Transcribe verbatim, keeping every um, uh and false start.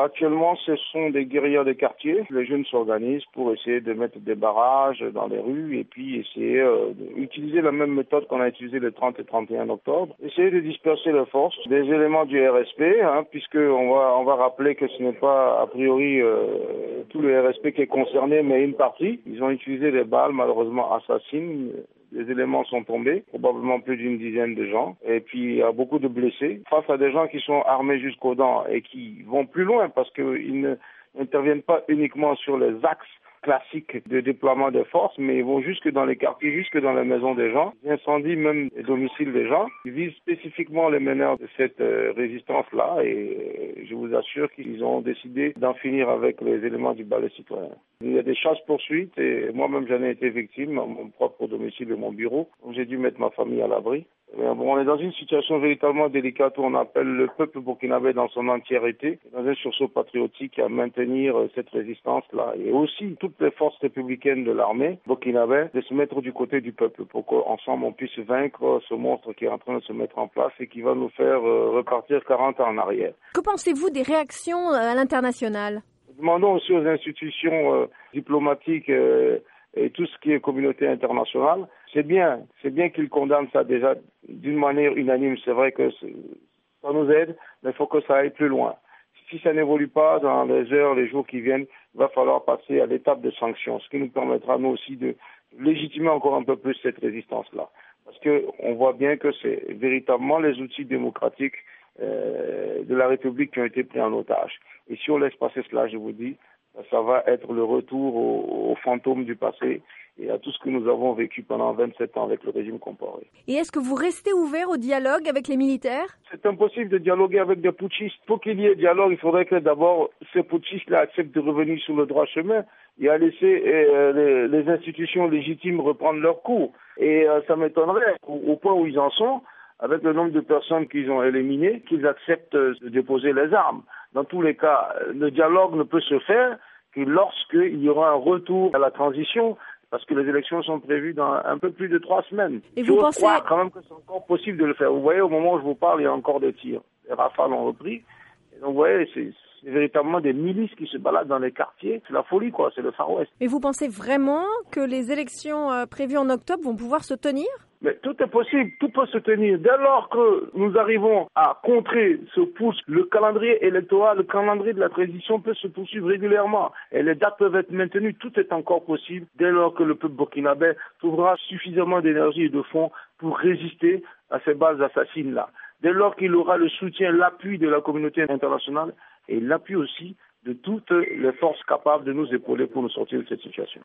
Actuellement, ce sont des guerriers des quartiers. Les jeunes s'organisent pour essayer de mettre des barrages dans les rues et puis essayer euh, d'utiliser la même méthode qu'on a utilisée le trente et trente et un octobre. Essayer de disperser les forces, des éléments du R S P, hein, puisque on va, on va rappeler que ce n'est pas a priori euh, tout le R S P qui est concerné, mais une partie. Ils ont utilisé des balles malheureusement assassines. Les éléments sont tombés, probablement plus d'une dizaine de gens. Et puis, il y a beaucoup de blessés. Face à des gens qui sont armés jusqu'aux dents et qui vont plus loin parce qu'ils n'interviennent pas uniquement sur les axes classiques de déploiement de forces, mais ils vont jusque dans les quartiers, jusque dans les maisons des gens. Ils incendient même les domiciles des gens. Ils visent spécifiquement les meneurs de cette euh, résistance-là et euh, je vous assure qu'ils ont décidé d'en finir avec les éléments du balai citoyen. Il y a des chasses-poursuites et moi-même j'en ai été victime à mon propre domicile de mon bureau. J'ai dû mettre ma famille à l'abri. Bon, on est dans une situation véritablement délicate où on appelle le peuple burkinabé dans son entièreté, dans un sursaut patriotique à maintenir cette résistance-là. Et aussi toutes les forces républicaines de l'armée burkinabé de se mettre du côté du peuple pour qu'ensemble on puisse vaincre ce monstre qui est en train de se mettre en place et qui va nous faire repartir quarante ans en arrière. Que pensez-vous des réactions à l'international ? Demandons aussi aux institutions euh, diplomatiques euh, et tout ce qui est communauté internationale. C'est bien, c'est bien qu'ils condamnent ça déjà d'une manière unanime. C'est vrai que ça nous aide, mais il faut que ça aille plus loin. Si ça n'évolue pas dans les heures, les jours qui viennent, il va falloir passer à l'étape de sanctions, ce qui nous permettra nous aussi de légitimer encore un peu plus cette résistance-là. Parce que on voit bien que c'est véritablement les outils démocratiques euh, de la République qui ont été pris en otage. Et si on laisse passer cela, je vous dis, ça va être le retour aux, aux fantômes du passé et à tout ce que nous avons vécu pendant vingt-sept ans avec le régime Compaoré. Et est-ce que vous restez ouvert au dialogue avec les militaires ? C'est impossible de dialoguer avec des putschistes. Pour qu'il y ait dialogue, il faudrait que d'abord ces putschistes-là acceptent de revenir sur le droit chemin et à laisser euh, les, les institutions légitimes reprendre leur cours. Et euh, ça m'étonnerait, au, au point où ils en sont, avec le nombre de personnes qu'ils ont éliminées, qu'ils acceptent de déposer les armes. Dans tous les cas, le dialogue ne peut se faire que lorsqu'il y aura un retour à la transition, parce que les élections sont prévues dans un peu plus de trois semaines. Et vous pensez... crois quand même que c'est encore possible de le faire. Vous voyez, au moment où je vous parle, il y a encore des tirs. Les rafales ont repris. Et donc, vous voyez, c'est, c'est véritablement des milices qui se baladent dans les quartiers. C'est la folie, quoi. C'est le Far West. Et vous pensez vraiment que les élections euh, prévues en octobre vont pouvoir se tenir ? Mais tout est possible, tout peut se tenir. Dès lors que nous arrivons à contrer ce push, le calendrier électoral, le calendrier de la transition peut se poursuivre régulièrement. Et les dates peuvent être maintenues, tout est encore possible dès lors que le peuple burkinabé trouvera suffisamment d'énergie et de fonds pour résister à ces bases assassines-là. Dès lors qu'il aura le soutien, l'appui de la communauté internationale et l'appui aussi de toutes les forces capables de nous épauler pour nous sortir de cette situation.